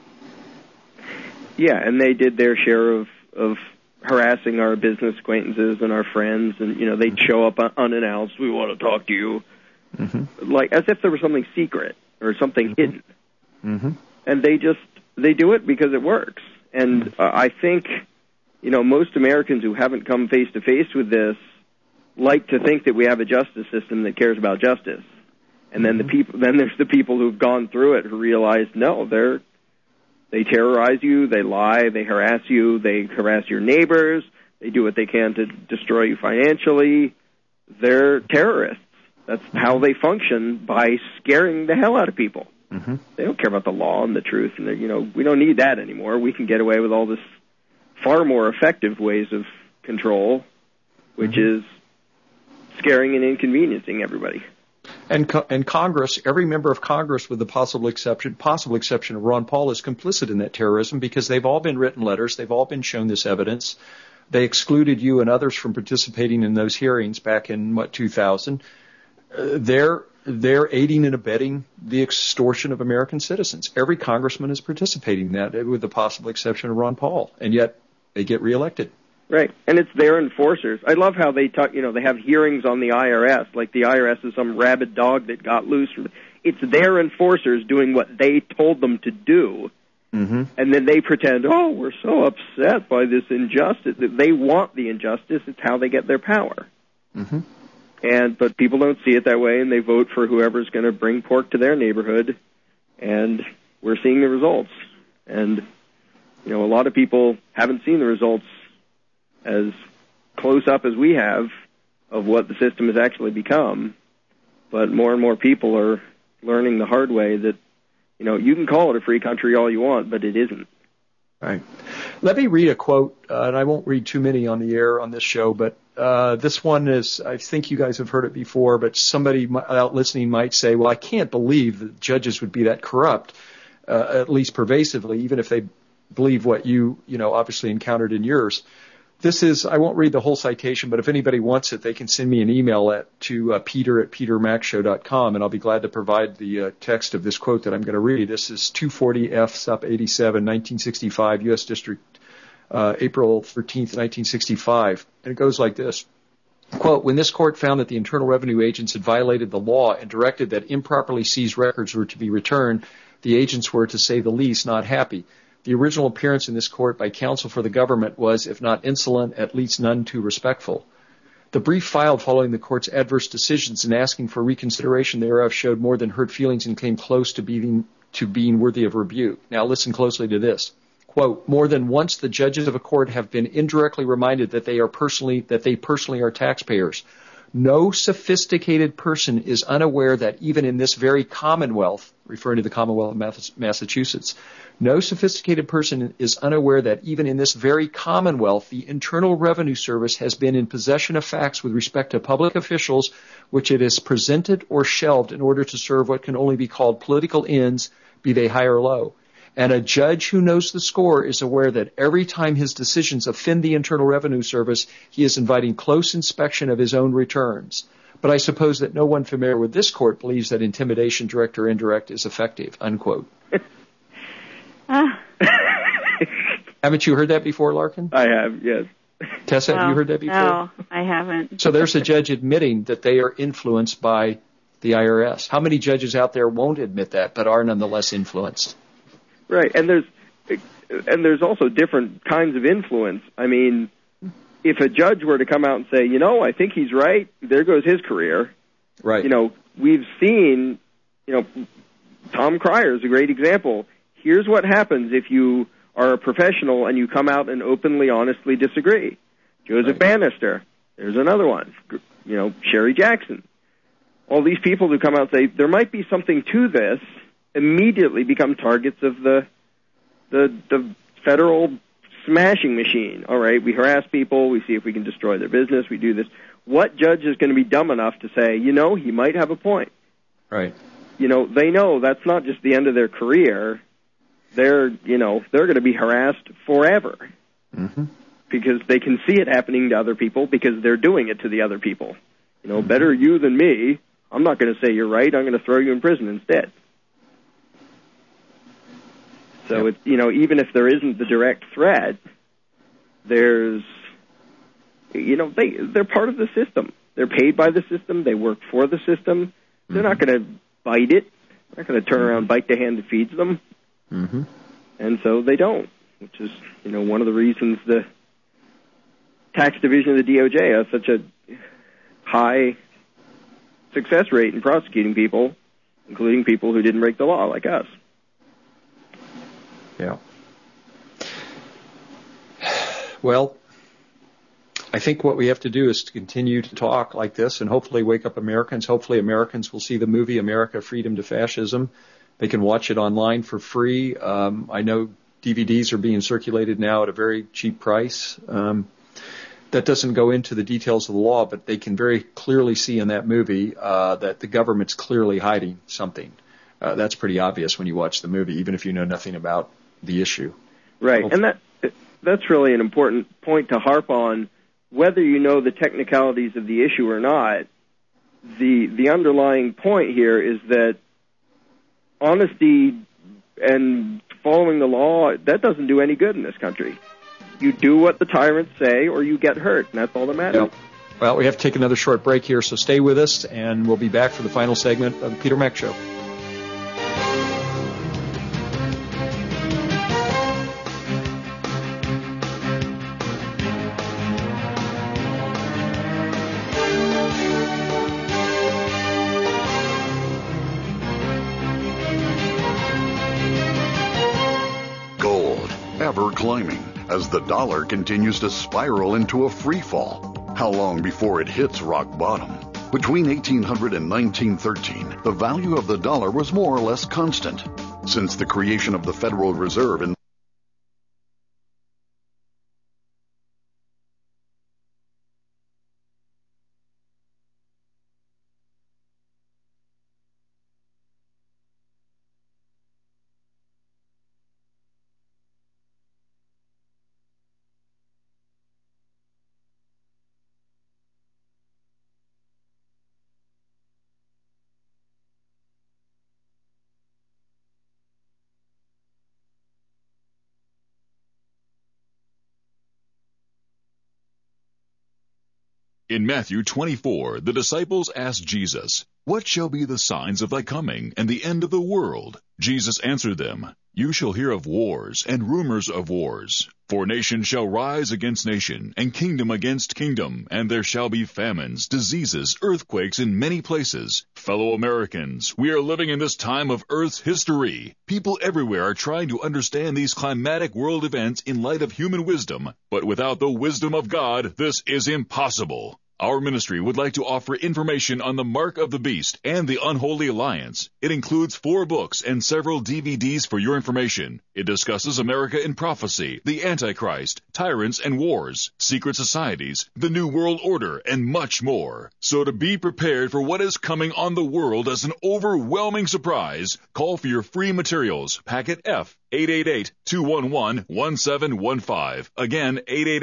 Yeah, and they did their share of harassing our business acquaintances and our friends, and they'd show up unannounced. We want to talk to you, like as if there was something secret or something hidden. And they do it because it works. And I think most Americans who haven't come face to face with this like to think that we have a justice system that cares about justice. And then there's the people who've gone through it who realize no, they terrorize you, they lie, they harass you, they harass your neighbors, they do what they can to destroy you financially. They're terrorists. That's how they function, by scaring the hell out of people. They don't care about the law and the truth, and we don't need that anymore. We can get away with all this far more effective ways of control, which is scaring and inconveniencing everybody. And Congress, every member of Congress, with the possible exception of Ron Paul, is complicit in that terrorism, because they've all been written letters. They've all been shown this evidence. They excluded you and others from participating in those hearings back in, 2000. They're aiding and abetting the extortion of American citizens. Every congressman is participating in that, with the possible exception of Ron Paul. And yet they get reelected. Right, and it's their enforcers. I love how they talk. They have hearings on the IRS, like the IRS is some rabid dog that got loose. It's their enforcers doing what they told them to do, and then they pretend, oh, we're so upset by this injustice. They want the injustice. It's how they get their power. But people don't see it that way, and they vote for whoever's going to bring pork to their neighborhood, and we're seeing the results. And a lot of people haven't seen the results as close up as we have of what the system has actually become, but more and more people are learning the hard way that, you can call it a free country all you want, but it isn't. Right. Let me read a quote, and I won't read too many on the air on this show, but this one is, I think you guys have heard it before, but somebody out listening might say, well, I can't believe that judges would be that corrupt, at least pervasively, even if they believe what you obviously encountered in yours. This is, I won't read the whole citation, but if anybody wants it, they can send me an email to peter@petermacshow.com, and I'll be glad to provide the text of this quote that I'm going to read. This is 240 F Sup 87, 1965, U.S. District, April 13th, 1965. And it goes like this. Quote, when this court found that the Internal Revenue agents had violated the law and directed that improperly seized records were to be returned, the agents were, to say the least, not happy. The original appearance in this court by counsel for the government was, if not insolent, at least none too respectful. The brief filed following the court's adverse decisions and asking for reconsideration thereof showed more than hurt feelings and came close to being worthy of rebuke. Now listen closely to this. Quote, more than once the judges of a court have been indirectly reminded that they personally are taxpayers. No sophisticated person is unaware that even in this very Commonwealth, referring to the Commonwealth of Massachusetts, no sophisticated person is unaware that even in this very Commonwealth, the Internal Revenue Service has been in possession of facts with respect to public officials which it has presented or shelved in order to serve what can only be called political ends, be they high or low. And a judge who knows the score is aware that every time his decisions offend the Internal Revenue Service, he is inviting close inspection of his own returns. But I suppose that no one familiar with this court believes that intimidation, direct or indirect, is effective, unquote. Haven't you heard that before, Larkin? I have, yes. Tessa, have you heard that before? No, I haven't. So there's a judge admitting that they are influenced by the IRS. How many judges out there won't admit that, but are nonetheless influenced? Right, and there's also different kinds of influence. I mean, if a judge were to come out and say, I think he's right, there goes his career. Right. We've seen, Tom Cryer is a great example. Here's what happens if you are a professional and you come out and openly, honestly disagree. Joseph Bannister, there's another one. Sherry Jackson. All these people who come out and say, there might be something to this, immediately become targets of the the federal smashing machine. All right, we harass people, we see if we can destroy their business, we do this. What judge is going to be dumb enough to say, he might have a point? Right. They know that's not just the end of their career. They're going to be harassed forever. Mm-hmm. Because they can see it happening to other people because they're doing it to the other people. Better you than me. I'm not going to say you're right. I'm going to throw you in prison instead. So it's, even if there isn't the direct threat, there's, they're part of the system. They're paid by the system. They work for the system. They're not going to bite it. They're not going to turn around and bite the hand that feeds them. Mm-hmm. And so they don't, which is, one of the reasons the tax division of the DOJ has such a high success rate in prosecuting people, including people who didn't break the law, like us. Yeah. Well, I think what we have to do is to continue to talk like this and hopefully wake up Americans. Hopefully Americans will see the movie America, Freedom to Fascism. They can watch it online for free. I know DVDs are being circulated now at a very cheap price. That doesn't go into the details of the law, but they can very clearly see in that movie that the government's clearly hiding something. That's pretty obvious when you watch the movie, even if you know nothing about the issue. Right, and that's really an important point to harp on. Whether you know the technicalities of the issue or not, the underlying point here is that honesty and following the law, that doesn't do any good in this country. You do what the tyrants say or you get hurt, and that's all that matters. Yep. Well, we have to take another short break here, so stay with us, and we'll be back for the final segment of the Peter Mac Show. Climbing as the dollar continues to spiral into a free fall. How long before it hits rock bottom? Between 1800 and 1913, the value of the dollar was more or less constant. Since the creation of the Federal Reserve in In Matthew 24, the disciples asked Jesus, "What shall be the signs of thy coming and the end of the world?" Jesus answered them, "You shall hear of wars and rumors of wars. For nation shall rise against nation, and kingdom against kingdom, and there shall be famines, diseases, earthquakes in many places. Fellow Americans, we are living in this time of Earth's history. People everywhere are trying to understand these climatic world events in light of human wisdom, but without the wisdom of God, this is impossible. Our ministry would like to offer information on the Mark of the Beast and the Unholy Alliance. It includes 4 books and several DVDs for your information. It discusses America in prophecy, the Antichrist, tyrants and wars, secret societies, the New World Order, and much more. So to be prepared for what is coming on the world as an overwhelming surprise, call for your free materials, packet F, 888-211-1715. Again,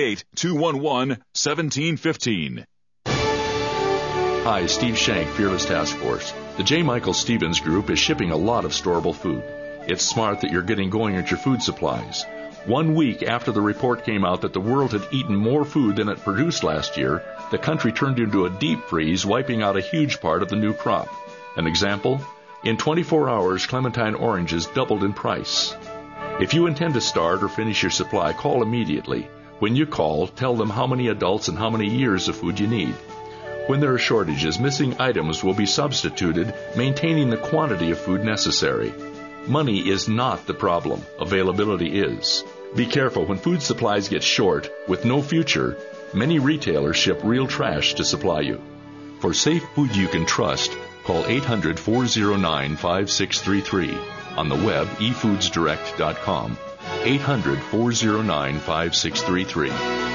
888-211-1715. Hi, Steve Shank, Fearless Task Force. The J. Michael Stevens Group is shipping a lot of storable food. It's smart that you're getting going at your food supplies. 1 week after the report came out that the world had eaten more food than it produced last year, the country turned into a deep freeze, wiping out a huge part of the new crop. An example? In 24 hours, clementine oranges doubled in price. If you intend to start or finish your supply, call immediately. When you call, tell them how many adults and how many years of food you need. When there are shortages, missing items will be substituted, maintaining the quantity of food necessary. Money is not the problem. Availability is. Be careful when food supplies get short, with no future. Many retailers ship real trash to supply you. For safe food you can trust, call 800-409-5633. On the web, efoodsdirect.com. 800-409-5633.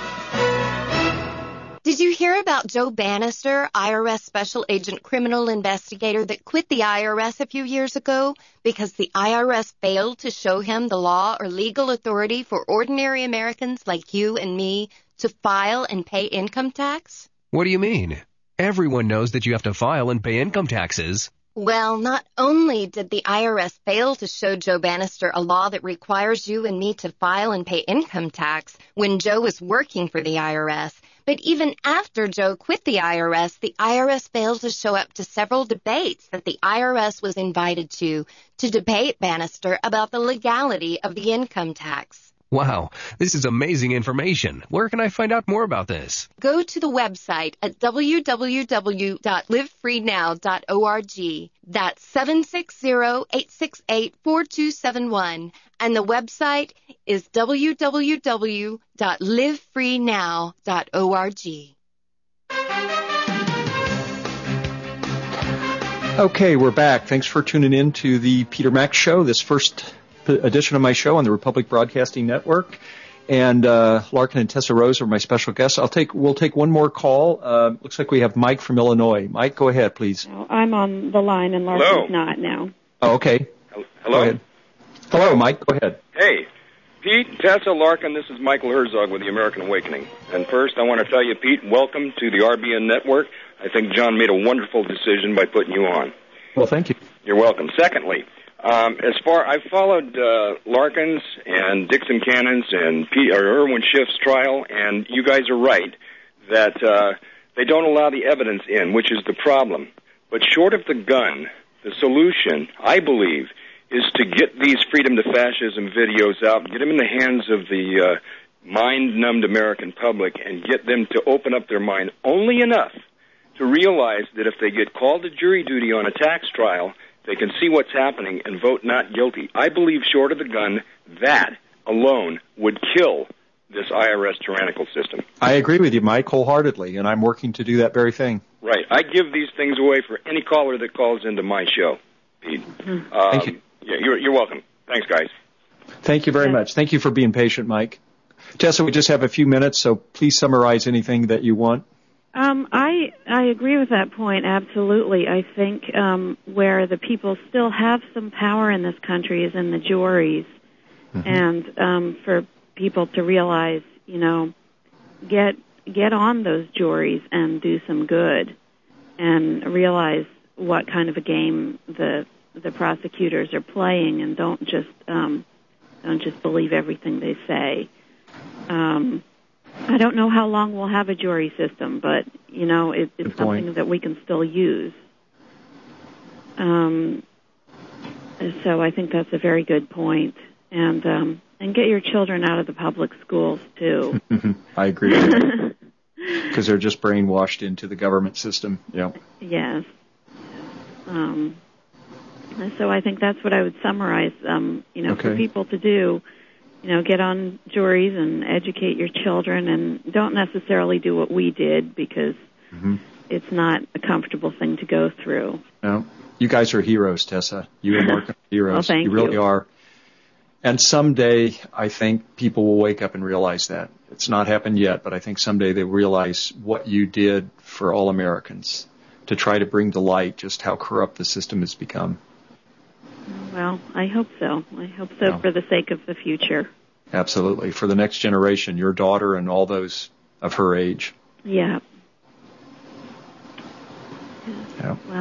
Did you hear about Joe Bannister, IRS Special Agent Criminal Investigator that quit the IRS a few years ago because the IRS failed to show him the law or legal authority for ordinary Americans like you and me to file and pay income tax? What do you mean? Everyone knows that you have to file and pay income taxes. Well, not only did the IRS fail to show Joe Bannister a law that requires you and me to file and pay income tax when Joe was working for the IRS, but even after Joe quit the IRS failed to show up to several debates that the IRS was invited to debate Bannister about the legality of the income tax. Wow, this is amazing information. Where can I find out more about this? Go to the website at www.livefreenow.org. That's 760-868-4271. And the website is www.livefreenow.org. Okay, we're back. Thanks for tuning in to the Peter Mack Show, this first edition of my show on the Republic Broadcasting Network. And Larkin and Tessa Rose are my special guests. We'll take one more call. Looks like we have Mike from Illinois. Mike, go ahead, please. I'm on the line, and Larkin's not now. Oh, okay. Hello? Go ahead. Hello, Mike. Go ahead. Hey, Pete, Tessa, Larkin, this is Michael Herzog with the American Awakening. And first, I want to tell you, Pete, welcome to the RBN Network. I think John made a wonderful decision by putting you on. Well, thank you. You're welcome. Secondly, I've followed Larkin's and Dixon Cannon's and Irwin Schiff's trial, and you guys are right that they don't allow the evidence in, which is the problem. But short of the gun, the solution, I believe, is to get these Freedom to Fascism videos out, get them in the hands of the mind-numbed American public, and get them to open up their mind only enough to realize that if they get called to jury duty on a tax trial, they can see what's happening and vote not guilty. I believe short of the gun, that alone would kill this IRS tyrannical system. I agree with you, Mike, wholeheartedly, and I'm working to do that very thing. Right. I give these things away for any caller that calls into my show, Pete. Thank you. Yeah, you're welcome. Thanks, guys. Thank you very much. Thank you for being patient, Mike. Tessa, we just have a few minutes, so please summarize anything that you want. I agree with that point, absolutely. I think where the people still have some power in this country is in the juries. Mm-hmm. And for people to realize, get on those juries and do some good and realize what kind of a game the prosecutors are playing, and don't just believe everything they say. I don't know how long we'll have a jury system, but, it's something that we can still use. So I think that's a very good point. And get your children out of the public schools, too. I agree with that. Because they're just brainwashed into the government system. Yeah. Yes. So I think that's what I would summarize, for people to do. Get on juries and educate your children, and don't necessarily do what we did, because it's not a comfortable thing to go through. No. You guys are heroes, Tessa. You and Mark are heroes. Well, thank you. You really are. And someday, I think people will wake up and realize that. It's not happened yet, but I think someday they'll realize what you did for all Americans to try to bring to light just how corrupt the system has become. Well, I hope so. I hope so for the sake of the future. Absolutely. For the next generation, your daughter and all those of her age. Yeah. Yeah. Well,